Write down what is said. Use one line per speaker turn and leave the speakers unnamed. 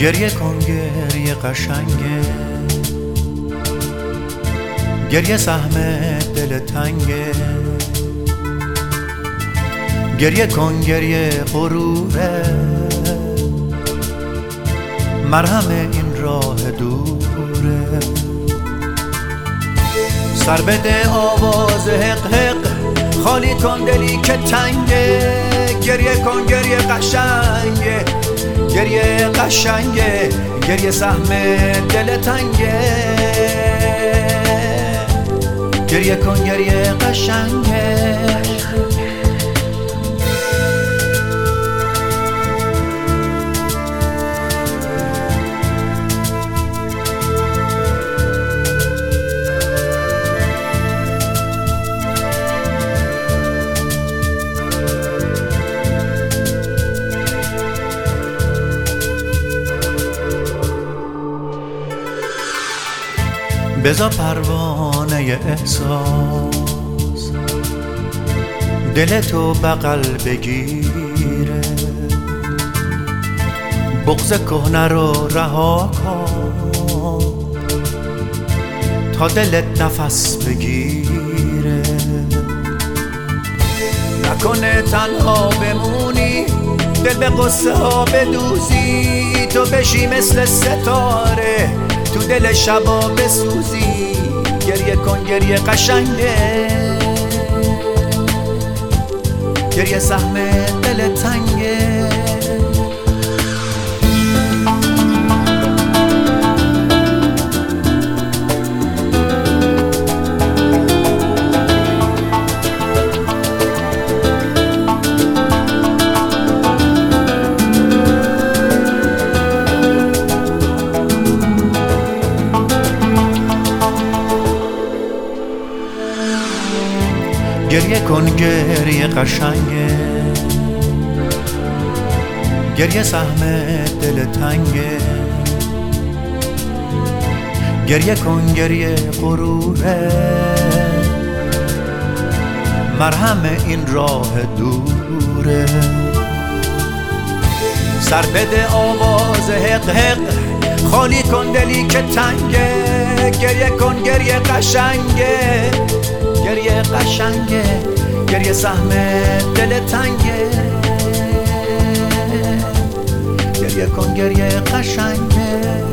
گریه کن گریه قشنگه، گریه سهم دل تنگه. گریه کن گریه غروره، مرهم این راه دوره. سر بده آواز حق حق، خالی کن دلی که تنگه. گریه کن گریه قشنگه، گریه قشنگه، گریه سهم دل تنگه. گریه کن گریه قشنگه. بذار پروانه احساس دلتو بغل بگیره. بغض کهنه رو رها کن تا دلت نفس بگیره. نکنه تنها بمونی، دل به قصه ها بدوزی، تو بشی مثل ستاره تو دل شبا بسوزی. گریه کن گریه قشنگه، گریه سهم دل تنگه. گریه کن گریه قشنگه، گریه سهم دل تنگه. گریه کن گریه غروره، مرهم این راه دوره. سر بده آواز حق حق، خالی کن دلی که تنگه. گریه کن گریه قشنگه، گریه قشنگه، گریه سهم دل تنگه. گریه کن گریه قشنگه.